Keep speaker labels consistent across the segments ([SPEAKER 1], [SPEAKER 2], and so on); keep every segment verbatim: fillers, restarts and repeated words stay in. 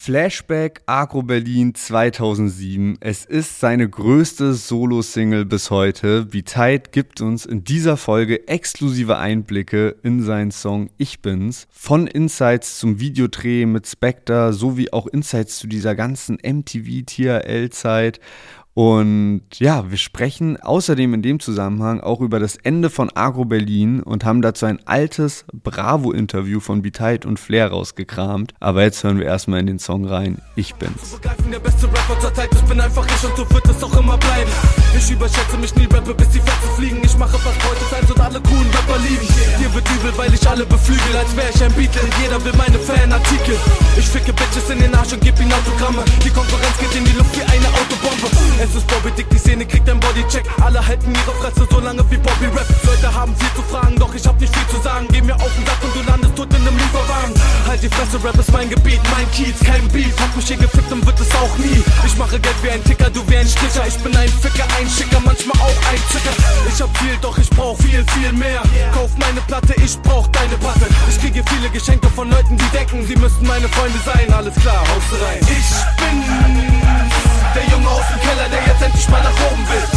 [SPEAKER 1] Flashback Agro Berlin zweitausendsieben. Es ist seine größte Solo-Single bis heute. B-Tight gibt uns in dieser Folge exklusive Einblicke in seinen Song Ich Bin's. Von Insights zum Videodreh mit Spectre sowie auch Insights zu dieser ganzen M T V-T R L-Zeit. Und ja, wir sprechen außerdem in dem Zusammenhang auch über das Ende von Agro Berlin und haben dazu ein altes Bravo-Interview von B-Tight und Flair rausgekramt. Aber jetzt hören wir erstmal in den Song rein. Ich bin's.
[SPEAKER 2] Der beste Rapper zur Zeit, ich bin einfach ich und so wird es auch immer bleiben. Ich überschätze mich nie, rappe bis die Fetzen fliegen. Ich mache was heute sein und alle coolen Rapper lieben. Dir wird übel, weil ich alle beflügel, als wär ich ein Beatle. Jeder will meine Fanartikel. Ich ficke Bitches in den Arsch und geb ihnen Autogramme. Die Konkurrenz geht in die Luft wie eine Autobombe. Es ist Bobby Dick, die Szene kriegt ein Bodycheck. Alle halten ihre Fresse so lange wie Bobby Rap. Leute haben viel zu fragen, doch ich hab nicht viel zu sagen. Geh mir auf den Sack und du landest tot in einem Lieferwagen. Halt die Fresse, Rap ist mein Gebiet, mein Kiez, kein Beef. Hab mich hier gefickt und wird es auch nie. Ich mache Geld wie ein Ticker, du wie ein Stricher. Ich bin ein Ficker, ein Schicker, manchmal auch ein Zicker. Ich hab viel, doch ich brauch viel, viel mehr. Kauf meine Platte, ich brauch deine Platte. Ich kriege viele Geschenke von Leuten, die denken, sie müssten meine Freunde sein. Alles klar, haust rein. Ich bin der Junge aus dem Keller, der jetzt endlich mal nach oben will.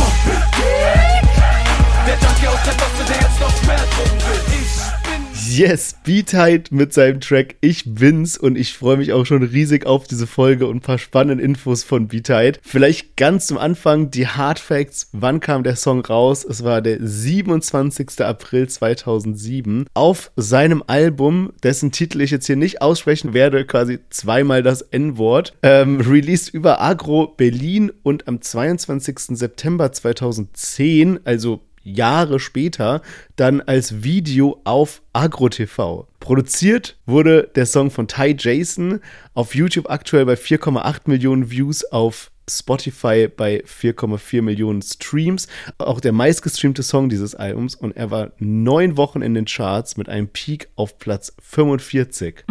[SPEAKER 2] Der Junkie aus der Bosse, der jetzt noch mehr Drogen will. Ich
[SPEAKER 3] Yes, B-Tight mit seinem Track Ich Bin's und ich freue mich auch schon riesig auf diese Folge und ein paar spannende Infos von B-Tight. Vielleicht ganz zum Anfang die Hard Facts. Wann kam der Song raus? Es war der siebenundzwanzigster April zweitausendsieben. Auf seinem Album, dessen Titel ich jetzt hier nicht aussprechen werde, quasi zweimal das N-Wort, ähm, released über Agro Berlin und am zweiundzwanzigsten September zweitausendzehn, also Jahre später, dann als Video auf Agro T V. Produziert wurde der Song von Ty Jason, auf YouTube aktuell bei vier Komma acht Millionen Views, auf Spotify bei vier Komma vier Millionen Streams. Auch der meistgestreamte Song dieses Albums und er war neun Wochen in den Charts mit einem Peak auf Platz fünfundvierzig.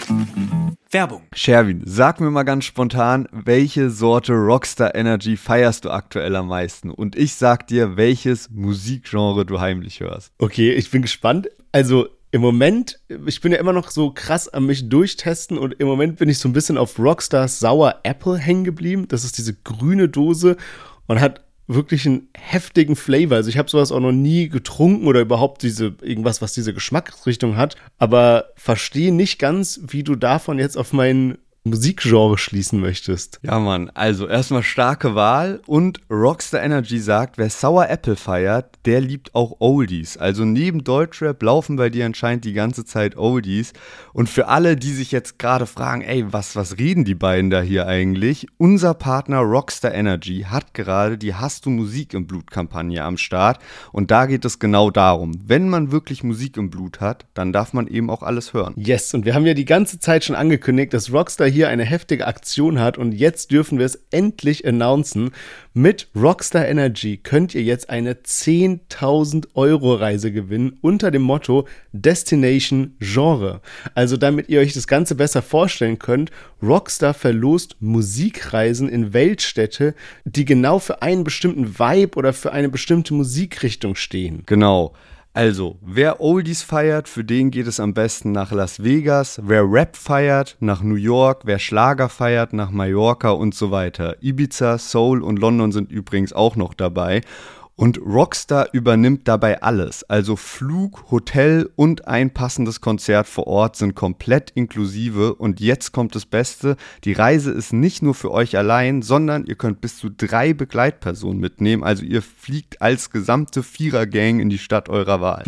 [SPEAKER 1] Werbung. Sherwin, sag mir mal ganz spontan, welche Sorte Rockstar Energy feierst du aktuell am meisten? Und ich sag dir, welches Musikgenre du heimlich hörst.
[SPEAKER 3] Okay, ich bin gespannt. Also im Moment, ich bin ja immer noch so krass am mich durchtesten und im Moment bin ich so ein bisschen auf Rockstars Sour Apple hängen geblieben. Das ist diese grüne Dose und hat wirklich einen heftigen Flavor. Also ich habe sowas auch noch nie getrunken oder überhaupt diese irgendwas, was diese Geschmacksrichtung hat. Aber verstehe nicht ganz, wie du davon jetzt auf meinen Musikgenre schließen möchtest.
[SPEAKER 1] Ja, Mann, also erstmal starke Wahl und Rockstar Energy sagt, wer Sour Apple feiert, der liebt auch Oldies. Also neben Deutschrap laufen bei dir anscheinend die ganze Zeit Oldies. Und für alle, die sich jetzt gerade fragen, ey, was, was reden die beiden da hier eigentlich? Unser Partner Rockstar Energy hat gerade die Hast du Musik im Blut-Kampagne am Start. Und da geht es genau darum, wenn man wirklich Musik im Blut hat, dann darf man eben auch alles hören.
[SPEAKER 3] Yes, und wir haben ja die ganze Zeit schon angekündigt, dass Rockstar hier eine heftige Aktion hat und jetzt dürfen wir es endlich announcen. Mit Rockstar Energy könnt ihr jetzt eine zehntausend Euro Reise gewinnen unter dem Motto Destination Genre. Also damit ihr euch das Ganze besser vorstellen könnt, Rockstar verlost Musikreisen in Weltstädte, die genau für einen bestimmten Vibe oder für eine bestimmte Musikrichtung stehen.
[SPEAKER 1] Genau. Also, wer Oldies feiert, für den geht es am besten nach Las Vegas. Wer Rap feiert, nach New York. Wer Schlager feiert, nach Mallorca und so weiter. Ibiza, Seoul und London sind übrigens auch noch dabei. Und Rockstar übernimmt dabei alles. Also Flug, Hotel und ein passendes Konzert vor Ort sind komplett inklusive. Und jetzt kommt das Beste. Die Reise ist nicht nur für euch allein, sondern ihr könnt bis zu drei Begleitpersonen mitnehmen. Also ihr fliegt als gesamte Vierer-Gang in die Stadt eurer Wahl.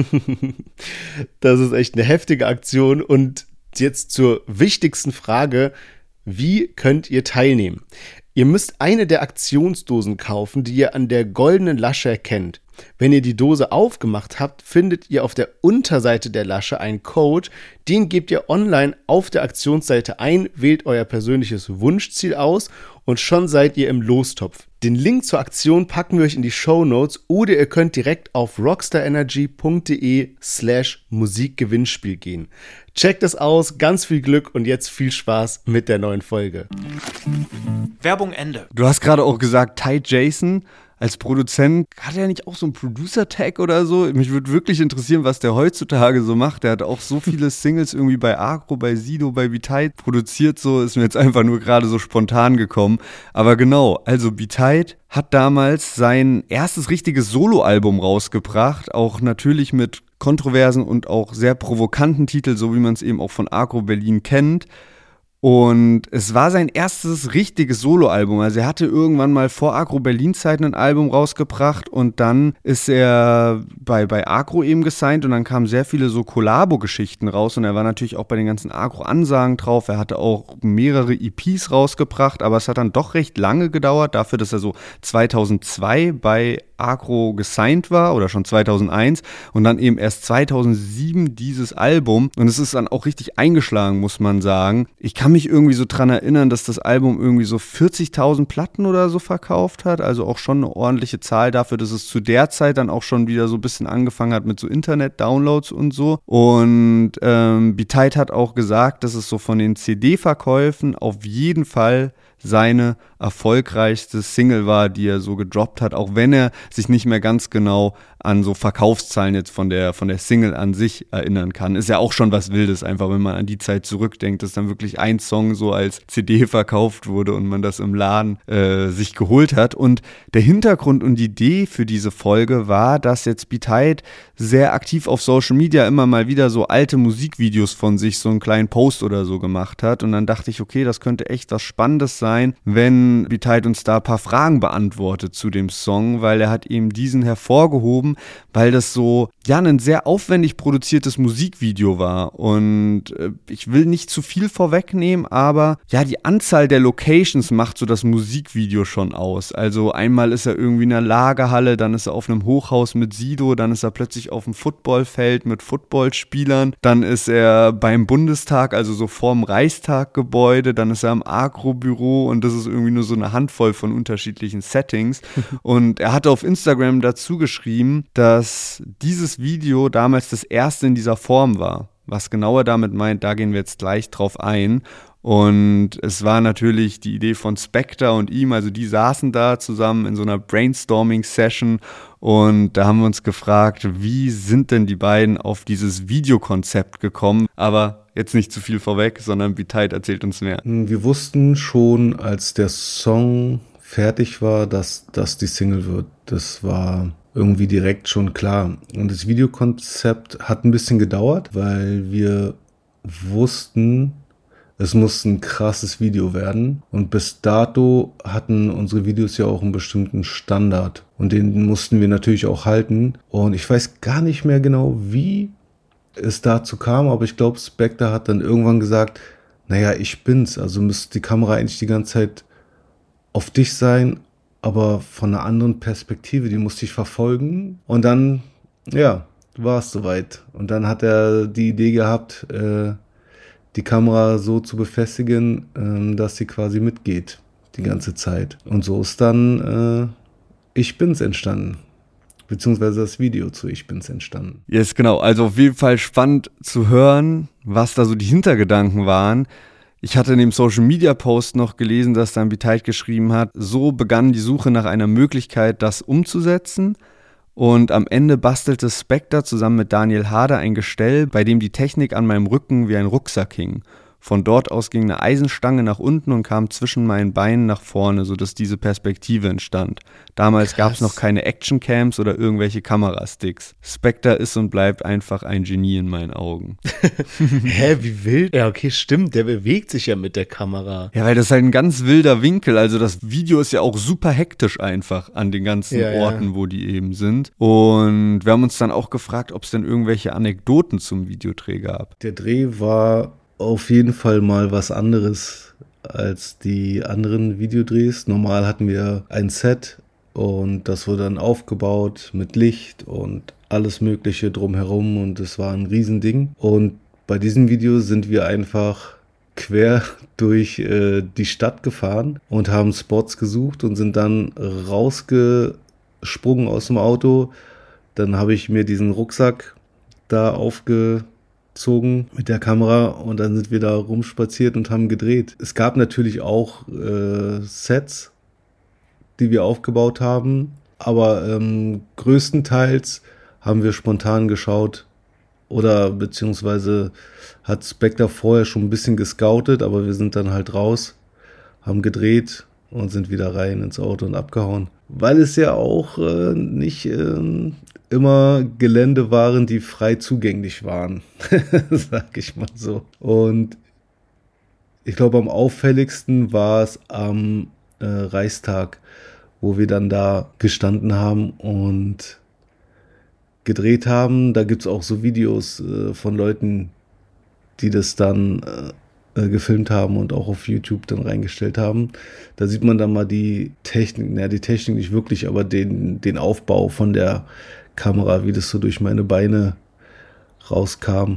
[SPEAKER 3] Das ist echt eine heftige Aktion. Und jetzt zur wichtigsten Frage. Wie könnt ihr teilnehmen? Ihr müsst eine der Aktionsdosen kaufen, die ihr an der goldenen Lasche erkennt. Wenn ihr die Dose aufgemacht habt, findet ihr auf der Unterseite der Lasche einen Code. Den gebt ihr online auf der Aktionsseite ein, wählt euer persönliches Wunschziel aus und schon seid ihr im Lostopf. Den Link zur Aktion packen wir euch in die Shownotes oder ihr könnt direkt auf rockstarenergy.de slash Musikgewinnspiel gehen. Checkt es aus, ganz viel Glück und jetzt viel Spaß mit der neuen Folge.
[SPEAKER 2] Werbung Ende.
[SPEAKER 1] Du hast gerade auch gesagt, Ty Jason. als Produzent, hat er nicht auch so einen Producer-Tag oder so? Mich würde wirklich interessieren, was der heutzutage so macht. Der hat auch so viele Singles irgendwie bei Agro, bei Sido, bei B-Tight produziert, so ist mir jetzt einfach nur gerade so spontan gekommen. Aber genau, also B-Tight hat damals sein erstes richtiges Soloalbum rausgebracht, auch natürlich mit kontroversen und auch sehr provokanten Titeln, so wie man es eben auch von Agro Berlin kennt. Und es war sein erstes richtiges Soloalbum. Also er hatte irgendwann mal vor Agro Berlin-Zeiten ein Album rausgebracht und dann ist er bei, bei Agro eben gesigned und dann kamen sehr viele so Kollabo-Geschichten raus und er war natürlich auch bei den ganzen Agro-Ansagen drauf. Er hatte auch mehrere E Ps rausgebracht, aber es hat dann doch recht lange gedauert, dafür, dass er so zweitausendzwei bei Agro gesigned war oder schon zweitausendeins und dann eben erst zweitausendsieben dieses Album und es ist dann auch richtig eingeschlagen, muss man sagen. Ich kann mich irgendwie so dran erinnern, dass das Album irgendwie so vierzigtausend Platten oder so verkauft hat, also auch schon eine ordentliche Zahl dafür, dass es zu der Zeit dann auch schon wieder so ein bisschen angefangen hat mit so Internet-Downloads und so und ähm, B-Tight hat auch gesagt, dass es so von den C D-Verkäufen auf jeden Fall seine erfolgreichste Single war, die er so gedroppt hat, auch wenn er sich nicht mehr ganz genau an so Verkaufszahlen jetzt von der, von der Single an sich erinnern kann. Ist ja auch schon was Wildes, einfach wenn man an die Zeit zurückdenkt, dass dann wirklich ein Song so als C D verkauft wurde und man das im Laden äh, sich geholt hat. Und der Hintergrund und die Idee für diese Folge war, dass jetzt B-Tight sehr aktiv auf Social Media immer mal wieder so alte Musikvideos von sich, so einen kleinen Post oder so gemacht hat. Und dann dachte ich, okay, das könnte echt was Spannendes sein, wenn B-Tight uns da ein paar Fragen beantwortet zu dem Song, weil er hat eben diesen hervorgehoben, weil das so, ja, ein sehr aufwendig produziertes Musikvideo war und äh, ich will nicht zu viel vorwegnehmen, aber ja, die Anzahl der Locations macht so das Musikvideo schon aus. Also einmal ist er irgendwie in einer Lagerhalle, dann ist er auf einem Hochhaus mit Sido, dann ist er plötzlich auf dem Footballfeld mit Footballspielern, dann ist er beim Bundestag, also so vorm Reichstaggebäude, dann ist er am Agro-Büro und das ist irgendwie nur so eine Handvoll von unterschiedlichen Settings und er hatte auf Instagram dazu geschrieben, dass dieses Video damals das erste in dieser Form war. Was genau er damit meint, da gehen wir jetzt gleich drauf ein. Und es war natürlich die Idee von Spectre und ihm, also die saßen da zusammen in so einer Brainstorming-Session und da haben wir uns gefragt, wie sind denn die beiden auf dieses Videokonzept gekommen? Aber jetzt nicht zu viel vorweg, sondern B-Tight erzählt uns mehr.
[SPEAKER 4] Wir wussten schon, als der Song fertig war, dass das die Single wird. Das war irgendwie direkt schon klar. Und das Videokonzept hat ein bisschen gedauert, weil wir wussten, es muss ein krasses Video werden. Und bis dato hatten unsere Videos ja auch einen bestimmten Standard. Und den mussten wir natürlich auch halten. Und ich weiß gar nicht mehr genau, wie es dazu kam, aber ich glaube, Spectre hat dann irgendwann gesagt, naja, ich bin's. Also müsste die Kamera eigentlich die ganze Zeit auf dich sein, aber von einer anderen Perspektive, die musste ich verfolgen. Und dann, ja, war es soweit. Und dann hat er die Idee gehabt, äh, die Kamera so zu befestigen, äh, dass sie quasi mitgeht die ganze Zeit. Und so ist dann äh, Ich Bin's entstanden. Beziehungsweise das Video zu Ich Bin's entstanden.
[SPEAKER 1] Yes, genau. Also auf jeden Fall spannend zu hören, was da so die Hintergedanken waren. Ich hatte in dem Social-Media-Post noch gelesen, dass dann B-Tight geschrieben hat, so begann die Suche nach einer Möglichkeit, das umzusetzen. Und am Ende bastelte Spectre zusammen mit Daniel Harder ein Gestell, bei dem die Technik an meinem Rücken wie ein Rucksack hing. Von dort aus ging eine Eisenstange nach unten und kam zwischen meinen Beinen nach vorne, sodass diese Perspektive entstand. Damals gab es noch keine Actioncams oder irgendwelche Kamerasticks. Spectre ist und bleibt einfach ein Genie in meinen Augen.
[SPEAKER 3] Hä, wie wild? Ja, okay, stimmt, der bewegt sich ja mit der Kamera.
[SPEAKER 1] Ja, weil das ist halt ein ganz wilder Winkel. Also das Video ist ja auch super hektisch einfach an den ganzen
[SPEAKER 3] ja,
[SPEAKER 1] Orten,
[SPEAKER 3] ja.
[SPEAKER 1] wo die eben sind. Und wir haben uns dann auch gefragt, ob es denn irgendwelche Anekdoten zum Videodreh gab.
[SPEAKER 4] Der Dreh war auf jeden Fall mal was anderes als die anderen Videodrehs. Normal hatten wir ein Set und das wurde dann aufgebaut mit Licht und alles Mögliche drumherum und es war ein Riesending. Und bei diesem Video sind wir einfach quer durch äh, die Stadt gefahren und haben Spots gesucht und sind dann rausgesprungen aus dem Auto. Dann habe ich mir diesen Rucksack da aufgezogen mit der Kamera und dann sind wir da rumspaziert und haben gedreht. Es gab natürlich auch äh, Sets, die wir aufgebaut haben, Aber ähm, größtenteils haben wir spontan geschaut oder beziehungsweise hat Spectre vorher schon ein bisschen gescoutet, aber wir sind dann halt raus, haben gedreht und sind wieder rein ins Auto und abgehauen. Weil es ja auch äh, nicht äh, immer Gelände waren, die frei zugänglich waren, sag ich mal so. Und ich glaube, am auffälligsten war es am äh, Reichstag, wo wir dann da gestanden haben und gedreht haben. Da gibt es auch so Videos äh, von Leuten, die das dann äh, gefilmt haben und auch auf YouTube dann reingestellt haben. Da sieht man dann mal die Technik, naja, die Technik nicht wirklich, aber den, den Aufbau von der Kamera, wie das so durch meine Beine rauskam.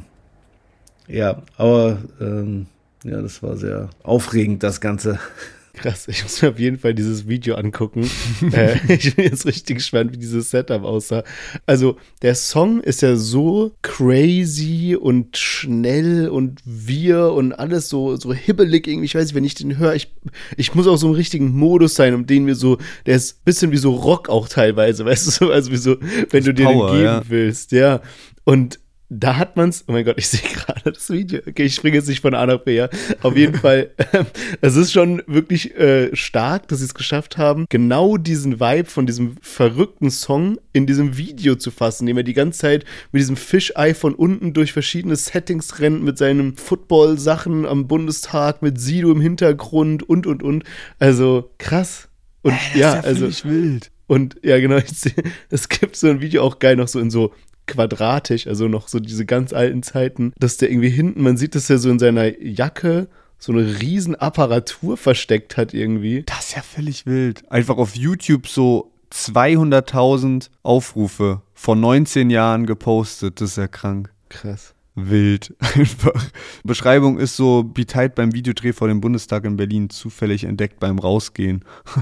[SPEAKER 4] Ja, aber ähm, ja, das war sehr aufregend, das Ganze.
[SPEAKER 3] Krass, ich muss mir auf jeden Fall dieses Video angucken. äh, ich bin jetzt richtig gespannt, wie dieses Setup aussah. Also, der Song ist ja so crazy und schnell und wir und alles so, so hibbelig irgendwie. Ich weiß nicht, wenn ich den höre, ich, ich muss auch so im richtigen Modus sein, um den wir so, der ist ein bisschen wie so Rock auch teilweise, weißt du, so, also wie so, wenn du dir
[SPEAKER 1] Power,
[SPEAKER 3] den geben
[SPEAKER 1] ja.
[SPEAKER 3] willst, ja. Und da hat man's, oh mein Gott, ich sehe gerade das Video. Okay, ich springe jetzt nicht von A nach B, ja. Auf jeden Fall, äh, es ist schon wirklich äh, stark, dass sie es geschafft haben, genau diesen Vibe von diesem verrückten Song in diesem Video zu fassen, indem er die ganze Zeit mit diesem Fischei von unten durch verschiedene Settings rennt, mit seinen Football-Sachen am Bundestag, mit Sido im Hintergrund und, und, und. Also, krass. Und
[SPEAKER 1] Ey, das
[SPEAKER 3] ja,
[SPEAKER 1] ist ja
[SPEAKER 3] also.
[SPEAKER 1] völlig wild.
[SPEAKER 3] Und ja, genau, ich seh, es gibt so ein Video auch geil noch so in so quadratisch, also noch so diese ganz alten Zeiten, dass der irgendwie hinten, man sieht, dass er so in seiner Jacke so eine riesen Apparatur versteckt hat irgendwie.
[SPEAKER 1] Das ist ja völlig wild. Einfach auf YouTube so zweihunderttausend Aufrufe vor neunzehn Jahren gepostet. Das ist ja krank.
[SPEAKER 3] Krass.
[SPEAKER 1] Wild. Einfach. Beschreibung ist so, Beat Tight beim Videodreh vor dem Bundestag in Berlin zufällig entdeckt beim Rausgehen.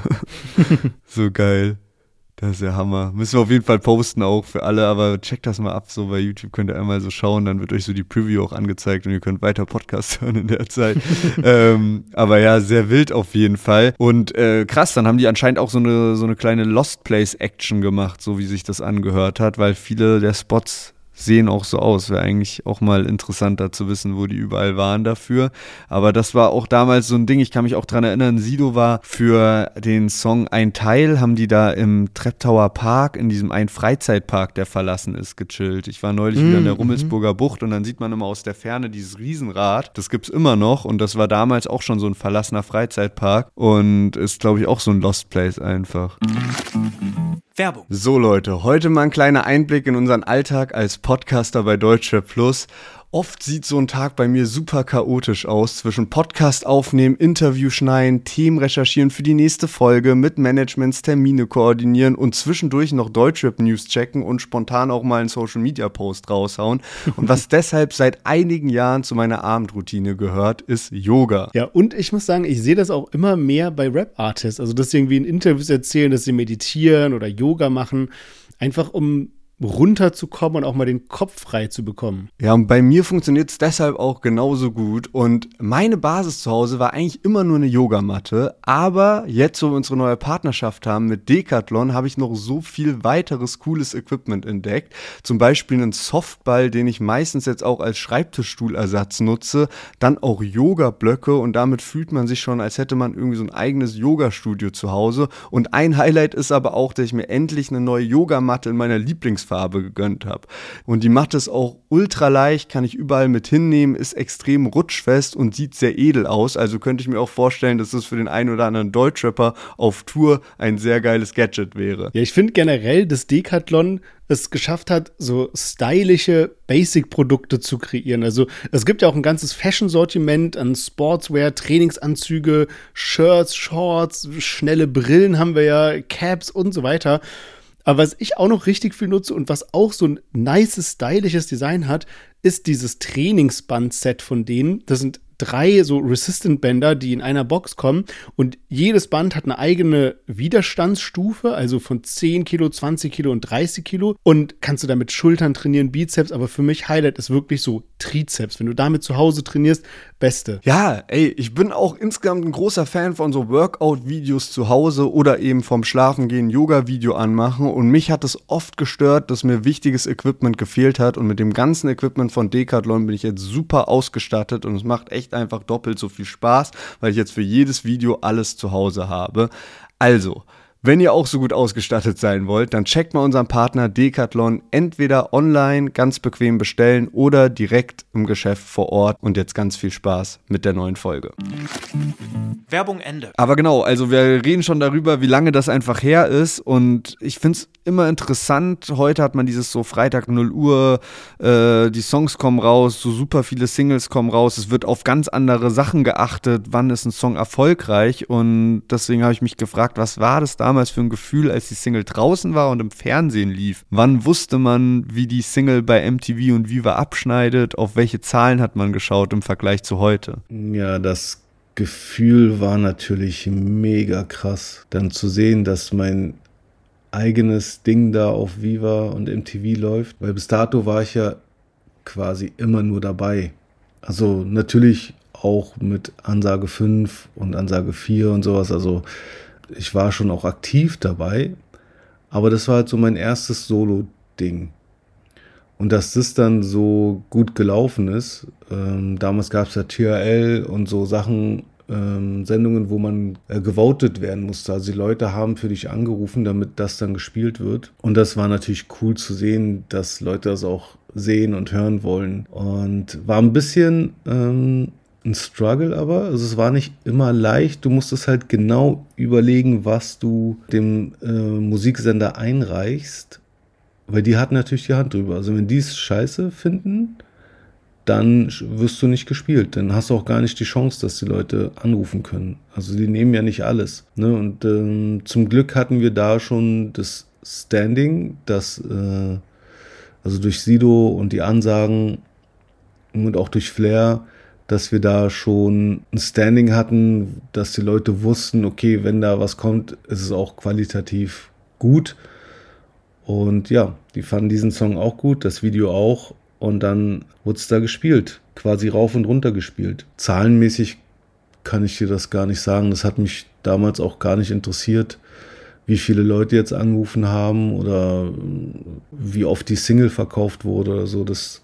[SPEAKER 1] So geil. Das ist ja Hammer. Müssen wir auf jeden Fall posten auch für alle, aber checkt das mal ab, so bei YouTube könnt ihr einmal so schauen, dann wird euch so die Preview auch angezeigt und ihr könnt weiter Podcast hören in der Zeit. ähm, aber ja, sehr wild auf jeden Fall. Und äh, krass, dann haben die anscheinend auch so eine, so eine kleine Lost Place Action gemacht, so wie sich das angehört hat, weil viele der Spots sehen auch so aus. Wäre eigentlich auch mal interessanter zu wissen, wo die überall waren dafür. Aber das war auch damals so ein Ding, ich kann mich auch dran erinnern, Sido war für den Song Ein Teil, haben die da im Treptower Park, in diesem einen Freizeitpark, der verlassen ist, gechillt. Ich war neulich mm, wieder in der Rummelsburger mm. Bucht und dann sieht man immer aus der Ferne dieses Riesenrad. Das gibt's immer noch und das war damals auch schon so ein verlassener Freizeitpark und ist, glaube ich, auch so ein Lost Place einfach.
[SPEAKER 2] Werbung.
[SPEAKER 1] So Leute, heute mal ein kleiner Einblick in unseren Alltag als Podcaster bei Deutschrap Plus. Oft sieht so ein Tag bei mir super chaotisch aus, zwischen Podcast aufnehmen, Interview schneiden, Themen recherchieren für die nächste Folge, mit Managements Termine koordinieren und zwischendurch noch Deutschrap-News checken und spontan auch mal einen Social-Media-Post raushauen. Und was deshalb seit einigen Jahren zu meiner Abendroutine gehört, ist Yoga.
[SPEAKER 3] Ja, und ich muss sagen, ich sehe das auch immer mehr bei Rap-Artists, also dass sie irgendwie in Interviews erzählen, dass sie meditieren oder Yoga machen, einfach um runterzukommen und auch mal den Kopf frei zu bekommen.
[SPEAKER 1] Ja, und bei mir funktioniert es deshalb auch genauso gut. Und meine Basis zu Hause war eigentlich immer nur eine Yogamatte. Aber jetzt, wo wir unsere neue Partnerschaft haben mit Decathlon, habe ich noch so viel weiteres cooles Equipment entdeckt. Zum Beispiel einen Softball, den ich meistens jetzt auch als Schreibtischstuhlersatz nutze. Dann auch Yoga-Blöcke und damit fühlt man sich schon, als hätte man irgendwie so ein eigenes Yoga-Studio zu Hause. Und ein Highlight ist aber auch, dass ich mir endlich eine neue Yogamatte in meiner Lieblings Farbe gegönnt habe. Und die Matte ist auch ultra leicht, kann ich überall mit hinnehmen, ist extrem rutschfest und sieht sehr edel aus. Also könnte ich mir auch vorstellen, dass das für den einen oder anderen Deutschrapper auf Tour ein sehr geiles Gadget wäre.
[SPEAKER 3] Ja, ich finde generell, dass Decathlon es geschafft hat, so stylische Basic-Produkte zu kreieren. Also es gibt ja auch ein ganzes Fashion-Sortiment an Sportswear, Trainingsanzüge, Shirts, Shorts, schnelle Brillen haben wir ja, Caps und so weiter. Aber was ich auch noch richtig viel nutze und was auch so ein nices, stylisches Design hat, ist dieses Trainingsband-Set von denen. Das sind drei so Resistant-Bänder, die in einer Box kommen und jedes Band hat eine eigene Widerstandsstufe, also von zehn Kilo, zwanzig Kilo und dreißig Kilo und kannst du damit Schultern trainieren, Bizeps, aber für mich Highlight ist wirklich so Trizeps. Wenn du damit zu Hause trainierst, beste.
[SPEAKER 1] Ja, ey, ich bin auch insgesamt ein großer Fan von so Workout-Videos zu Hause oder eben vom Schlafengehen Yoga-Video anmachen und mich hat es oft gestört, dass mir wichtiges Equipment gefehlt hat und mit dem ganzen Equipment von Decathlon bin ich jetzt super ausgestattet und es macht echt einfach doppelt so viel Spaß, weil ich jetzt für jedes Video alles zu Hause habe. Also, wenn ihr auch so gut ausgestattet sein wollt, dann checkt mal unseren Partner Decathlon entweder online ganz bequem bestellen oder direkt im Geschäft vor Ort. Und jetzt ganz viel Spaß mit der neuen Folge.
[SPEAKER 2] Werbung Ende.
[SPEAKER 1] Aber genau, also wir reden schon darüber, wie lange das einfach her ist und ich finde es immer interessant. Heute hat man dieses so Freitag null Uhr, äh, die Songs kommen raus, so super viele Singles kommen raus. Es wird auf ganz andere Sachen geachtet, wann ist ein Song erfolgreich und deswegen habe ich mich gefragt, was war das damals für ein Gefühl, als die Single draußen war und im Fernsehen lief? Wann wusste man, wie die Single bei M T V und Viva abschneidet? Auf welche Zahlen hat man geschaut im Vergleich zu heute?
[SPEAKER 4] Ja, das Gefühl war natürlich mega krass. Dann zu sehen, dass mein eigenes Ding da auf Viva und M T V läuft, weil bis dato war ich ja quasi immer nur dabei. Also natürlich auch mit Ansage fünf und Ansage vier und sowas, also ich war schon auch aktiv dabei, aber das war halt so mein erstes Solo-Ding. Und dass das dann so gut gelaufen ist, ähm, damals gab es ja T R L und so Sachen, ähm, Sendungen, wo man äh, gewotet werden musste. Also die Leute haben für dich angerufen, damit das dann gespielt wird. Und das war natürlich cool zu sehen, dass Leute das auch sehen und hören wollen. Und war ein bisschen ähm, ein Struggle aber. Also es war nicht immer leicht. Du musstest halt genau überlegen, was du dem äh, Musiksender einreichst. Weil die hatten natürlich die Hand drüber. Also wenn die es scheiße finden, dann wirst du nicht gespielt. Dann hast du auch gar nicht die Chance, dass die Leute anrufen können. Also die nehmen ja nicht alles. Ne? Und ähm, zum Glück hatten wir da schon das Standing, das äh, also durch Sido und die Ansagen und auch durch Flair, dass wir da schon ein Standing hatten, dass die Leute wussten, okay, wenn da was kommt, ist es auch qualitativ gut. Und ja, die fanden diesen Song auch gut, das Video auch. Und dann wurde es da gespielt, quasi rauf und runter gespielt. Zahlenmäßig kann ich dir das gar nicht sagen. Das hat mich damals auch gar nicht interessiert, wie viele Leute jetzt angerufen haben oder wie oft die Single verkauft wurde oder so. Das,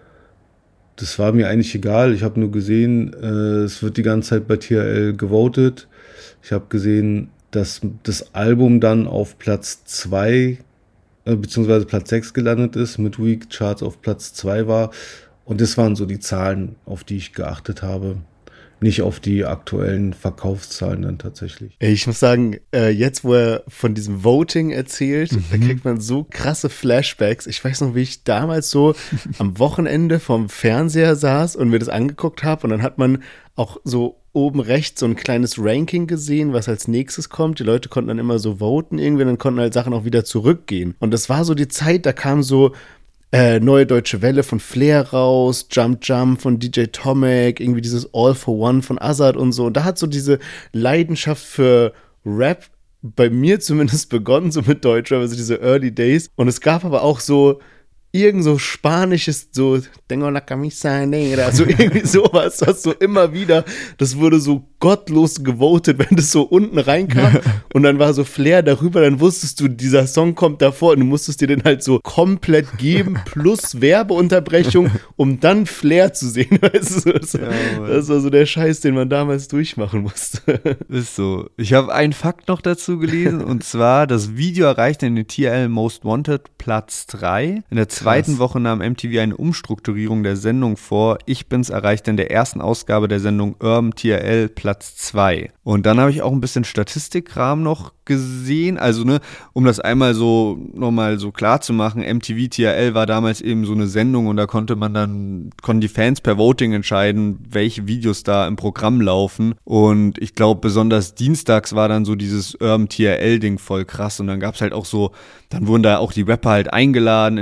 [SPEAKER 4] das war mir eigentlich egal. Ich habe nur gesehen, äh, es wird die ganze Zeit bei T R L gewotet. Ich habe gesehen, dass das Album dann auf Platz zwei beziehungsweise Platz sechs gelandet ist, mit Week Charts auf Platz zwei war. Und das waren so die Zahlen, auf die ich geachtet habe. Nicht auf die aktuellen Verkaufszahlen dann tatsächlich.
[SPEAKER 3] Ich muss sagen, jetzt, wo er von diesem Voting erzählt, mhm. da kriegt man so krasse Flashbacks. Ich weiß noch, wie ich damals so am Wochenende vorm Fernseher saß und mir das angeguckt habe. Und dann hat man auch so oben rechts so ein kleines Ranking gesehen, was als nächstes kommt. Die Leute konnten dann immer so voten irgendwie, dann konnten halt Sachen auch wieder zurückgehen. Und das war so die Zeit, da kam so äh, Neue Deutsche Welle von Flair raus, Jump Jump von D J Tomek, irgendwie dieses All for One von Azad und so. Und da hat so diese Leidenschaft für Rap bei mir zumindest begonnen, so mit Deutschrap, also diese Early Days. Und es gab aber auch so irgend so spanisches, so Tengo la camisa negra, so irgendwie sowas, was so immer wieder, das wurde so gottlos gewotet, wenn das so unten reinkam und dann war so Flair darüber, dann wusstest du, dieser Song kommt davor und du musstest dir den halt so komplett geben, plus Werbeunterbrechung, um dann Flair zu sehen, weißt du, das, ja, das war so der Scheiß, den man damals durchmachen musste.
[SPEAKER 1] Ist so. Ich habe einen Fakt noch dazu gelesen und zwar, das Video erreichte in den T R L Most Wanted Platz drei. In der zweiten Krass. Woche nahm M T V eine Umstrukturierung der Sendung vor. Ich bin's erreichte in der ersten Ausgabe der Sendung Urban T R L Platz zwei. Und dann habe ich auch ein bisschen Statistikkram noch gesehen. Also, ne, um das einmal so nochmal so klar zu machen, M T V T R L war damals eben so eine Sendung und da konnte man dann, konnten die Fans per Voting entscheiden, welche Videos da im Programm laufen. Und ich glaube, besonders dienstags war dann so dieses Urban T R L-Ding voll krass. Und dann gab's halt auch so, dann wurden da auch die Rapper halt eingeladen in die Sendung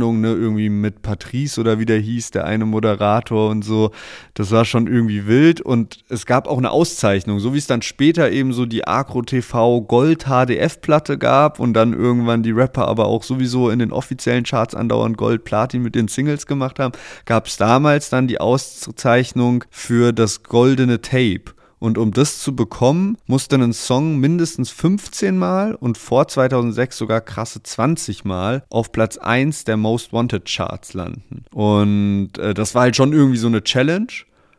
[SPEAKER 1] Sendung, ne, irgendwie mit Patrice oder wie der hieß, der eine Moderator und so. Das war schon irgendwie wild und es gab auch eine Auszeichnung, so wie es dann später eben so die Agro T V Gold H D F-Platte gab und dann irgendwann die Rapper aber auch sowieso in den offiziellen Charts andauernd Gold, Platin mit den Singles gemacht haben, gab es damals dann die Auszeichnung für das goldene Tape. Und um das zu bekommen, musste ein Song mindestens fünfzehn Mal und vor zweitausendsechs sogar krasse zwanzig Mal auf Platz eins der Most Wanted Charts landen. Und äh, das war halt schon irgendwie so eine Challenge.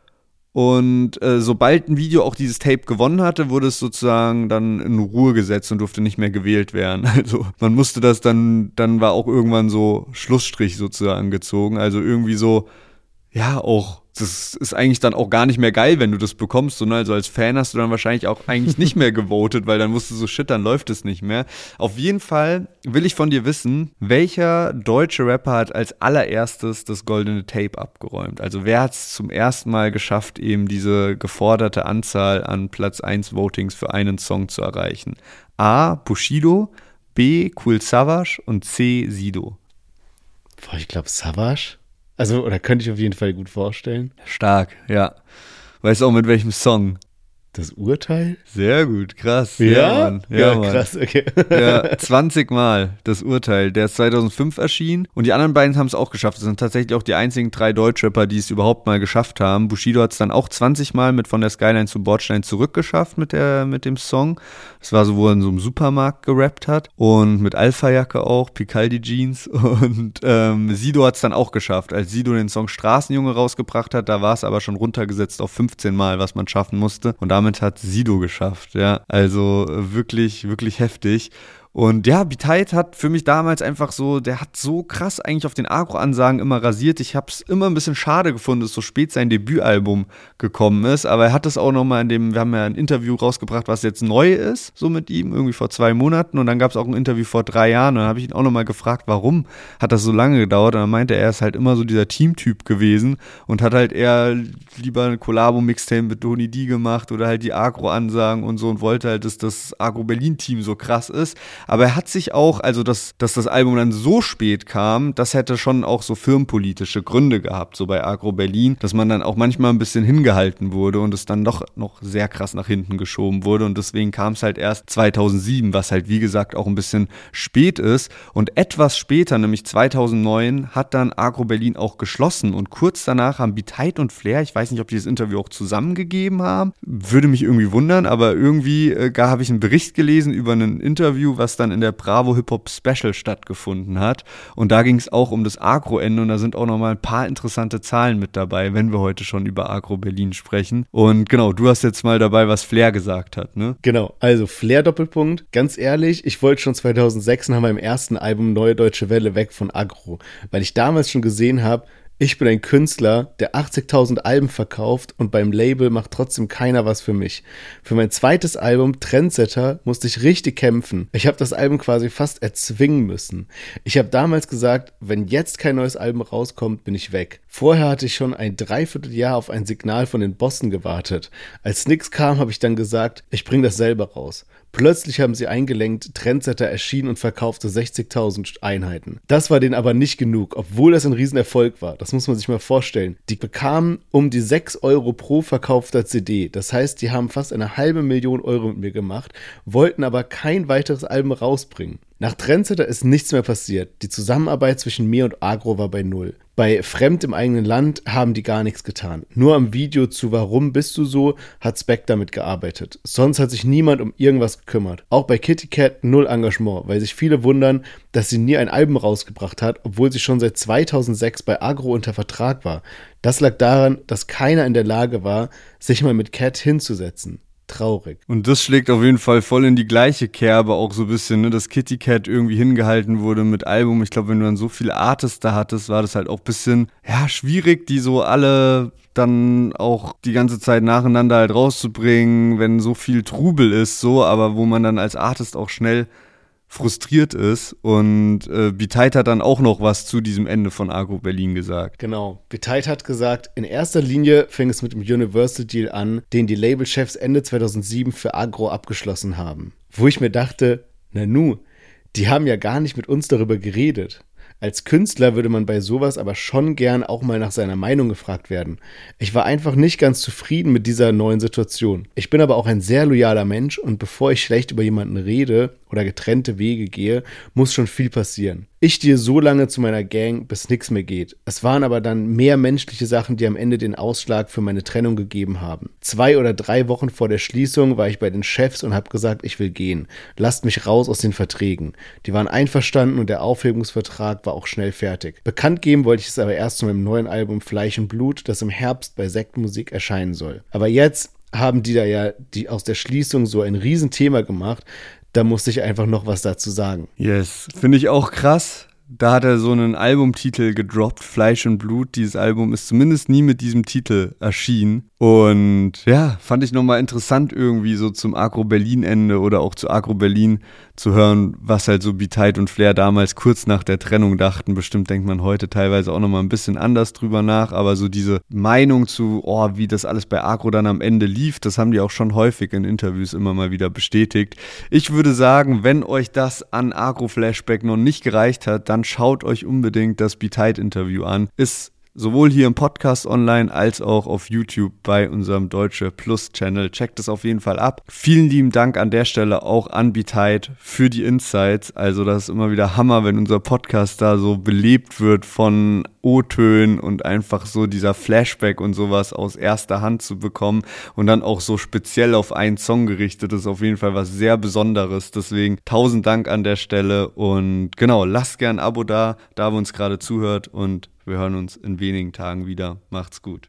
[SPEAKER 1] Und äh, sobald ein Video auch dieses Tape gewonnen hatte, wurde es sozusagen dann in Ruhe gesetzt und durfte nicht mehr gewählt werden. Also man musste das dann, dann war auch irgendwann so Schlussstrich sozusagen gezogen. Also irgendwie so, ja, auch, das ist eigentlich dann auch gar nicht mehr geil, wenn du das bekommst. So, ne? Also als Fan hast du dann wahrscheinlich auch eigentlich nicht mehr gewotet, weil dann musst du so, shit, dann läuft es nicht mehr. Auf jeden Fall will ich von dir wissen, welcher deutsche Rapper hat als allererstes das goldene Tape abgeräumt? Also wer hat es zum ersten Mal geschafft, eben diese geforderte Anzahl an Platz eins Votings für einen Song zu erreichen? A. Bushido, B. Kool Savas und C. Sido.
[SPEAKER 3] Boah, ich glaube Savas. Also, oder könnte ich auf jeden Fall gut vorstellen.
[SPEAKER 1] Stark, ja. Weißt du auch mit welchem Song?
[SPEAKER 3] Das Urteil?
[SPEAKER 1] Sehr gut, krass.
[SPEAKER 3] Ja?
[SPEAKER 1] Ja, Mann. Ja,
[SPEAKER 3] Ja,
[SPEAKER 1] Mann.
[SPEAKER 3] krass, okay.
[SPEAKER 1] Ja, zwanzig Mal das Urteil. Der ist zweitausendfünf erschienen und die anderen beiden haben es auch geschafft. Das sind tatsächlich auch die einzigen drei Deutschrapper, die es überhaupt mal geschafft haben. Bushido hat es dann auch zwanzig Mal mit Von der Skyline zum Bordstein zurückgeschafft mit, der, mit dem Song. Das war so, wo er in so einem Supermarkt gerappt hat und mit Alpha-Jacke auch, Picaldi Jeans und ähm, Sido hat es dann auch geschafft. Als Sido den Song Straßenjunge rausgebracht hat, da war es aber schon runtergesetzt auf fünfzehn Mal, was man schaffen musste und damit hat Sido geschafft, ja. Also wirklich, wirklich heftig. Und ja, B-Tight hat für mich damals einfach so, der hat so krass eigentlich auf den Agro-Ansagen immer rasiert. Ich habe es immer ein bisschen schade gefunden, dass so spät sein Debütalbum gekommen ist. Aber er hat es auch nochmal in dem, wir haben ja ein Interview rausgebracht, was jetzt neu ist, so mit ihm, irgendwie vor zwei Monaten. Und dann gab es auch ein Interview vor drei Jahren. Und dann habe ich ihn auch nochmal gefragt, warum hat das so lange gedauert? Und dann meinte er, er ist halt immer so dieser Teamtyp gewesen und hat halt eher lieber ein Collabo-Mixtape mit Tony D gemacht oder halt die Agro-Ansagen und so und wollte halt, dass das Agro-Berlin-Team so krass ist. Aber er hat sich auch, also dass, dass das Album dann so spät kam, das hätte schon auch so firmenpolitische Gründe gehabt, so bei Agro Berlin, dass man dann auch manchmal ein bisschen hingehalten wurde und es dann doch noch sehr krass nach hinten geschoben wurde und deswegen kam es halt erst zweitausendsieben, was halt wie gesagt auch ein bisschen spät ist und etwas später, nämlich zweitausendneun, hat dann Agro Berlin auch geschlossen und kurz danach haben B-Tight und Flair, ich weiß nicht, ob die das Interview auch zusammengegeben haben, würde mich irgendwie wundern, aber irgendwie äh, habe ich einen Bericht gelesen über ein Interview, was dann in der Bravo Hip-Hop Special stattgefunden hat. Und da ging es auch um das Agro-Ende und da sind auch nochmal ein paar interessante Zahlen mit dabei, wenn wir heute schon über Agro Berlin sprechen. Und genau, du hast jetzt mal dabei, was Flair gesagt hat, ne?
[SPEAKER 3] Genau, also Flair Doppelpunkt. Ganz ehrlich, ich wollte schon zweitausendsechs nach meinem ersten Album Neue Deutsche Welle weg von Agro, weil ich damals schon gesehen habe, ich bin ein Künstler, der achtzigtausend Alben verkauft und beim Label macht trotzdem keiner was für mich. Für mein zweites Album, Trendsetter, musste ich richtig kämpfen. Ich habe das Album quasi fast erzwingen müssen. Ich habe damals gesagt, wenn jetzt kein neues Album rauskommt, bin ich weg. Vorher hatte ich schon ein Dreivierteljahr auf ein Signal von den Bossen gewartet. Als nix kam, habe ich dann gesagt, ich bringe das selber raus. Plötzlich haben sie eingelenkt, Trendsetter erschien und verkaufte sechzigtausend Einheiten. Das war denen aber nicht genug, obwohl das ein Riesenerfolg war. Das muss man sich mal vorstellen. Die bekamen um die sechs Euro pro verkaufter C D. Das heißt, die haben fast eine halbe Million Euro mit mir gemacht, wollten aber kein weiteres Album rausbringen. Nach Trendsetter ist nichts mehr passiert. Die Zusammenarbeit zwischen mir und Agro war bei null. Bei Fremd im eigenen Land haben die gar nichts getan. Nur am Video zu Warum bist du so hat Speck damit gearbeitet. Sonst hat sich niemand um irgendwas gekümmert. Auch bei Kitty Cat null Engagement, weil sich viele wundern, dass sie nie ein Album rausgebracht hat, obwohl sie schon seit zweitausendsechs bei Agro unter Vertrag war. Das lag daran, dass keiner in der Lage war, sich mal mit Cat hinzusetzen. Traurig.
[SPEAKER 1] Und das schlägt auf jeden Fall voll in die gleiche Kerbe auch so ein bisschen, ne, dass Kitty Cat irgendwie hingehalten wurde mit Album. Ich glaube, wenn du dann so viele Artists da hattest, war das halt auch ein bisschen, ja, schwierig, die so alle dann auch die ganze Zeit nacheinander halt rauszubringen, wenn so viel Trubel ist, so, aber wo man dann als Artist auch schnell frustriert ist und äh, B-Tight hat dann auch noch was zu diesem Ende von Agro Berlin gesagt.
[SPEAKER 3] Genau, B-Tight hat gesagt, in erster Linie fing es mit dem Universal-Deal an, den die Labelchefs Ende zweitausendsieben für Agro abgeschlossen haben. Wo ich mir dachte, na nu, die haben ja gar nicht mit uns darüber geredet. Als Künstler würde man bei sowas aber schon gern auch mal nach seiner Meinung gefragt werden. Ich war einfach nicht ganz zufrieden mit dieser neuen Situation. Ich bin aber auch ein sehr loyaler Mensch und bevor ich schlecht über jemanden rede oder getrennte Wege gehe, muss schon viel passieren. Ich stehe so lange zu meiner Gang, bis nichts mehr geht. Es waren aber dann mehr menschliche Sachen, die am Ende den Ausschlag für meine Trennung gegeben haben. Zwei oder drei Wochen vor der Schließung war ich bei den Chefs und habe gesagt, ich will gehen. Lasst mich raus aus den Verträgen. Die waren einverstanden und der Aufhebungsvertrag war auch schnell fertig. Bekannt geben wollte ich es aber erst zu meinem neuen Album Fleisch und Blut, das im Herbst bei Sektmusik erscheinen soll. Aber jetzt haben die da ja die aus der Schließung so ein Riesenthema gemacht. Da musste ich einfach noch was dazu sagen.
[SPEAKER 1] Yes, finde ich auch krass. Da hat er so einen Albumtitel gedroppt, Fleisch und Blut. Dieses Album ist zumindest nie mit diesem Titel erschienen. Und ja, fand ich nochmal interessant irgendwie so zum Agro-Berlin-Ende oder auch zu Agro-Berlin zu hören, was halt so B-Tight und Flair damals kurz nach der Trennung dachten. Bestimmt denkt man heute teilweise auch nochmal ein bisschen anders drüber nach, aber so diese Meinung zu, oh, wie das alles bei Agro dann am Ende lief, das haben die auch schon häufig in Interviews immer mal wieder bestätigt. Ich würde sagen, wenn euch das an Agro-Flashback noch nicht gereicht hat, dann schaut euch unbedingt das B-Tight-Interview an. Ist sowohl hier im Podcast online als auch auf YouTube bei unserem Deutsche Plus Channel. Checkt es auf jeden Fall ab. Vielen lieben Dank an der Stelle auch an B-Tight für die Insights. Also das ist immer wieder Hammer, wenn unser Podcast da so belebt wird von O-Tönen und einfach so dieser Flashback und sowas aus erster Hand zu bekommen und dann auch so speziell auf einen Song gerichtet. Das ist auf jeden Fall was sehr Besonderes. Deswegen tausend Dank an der Stelle und genau, lasst gern ein Abo da, da wo uns gerade zuhört und wir hören uns in wenigen Tagen wieder. Macht's gut.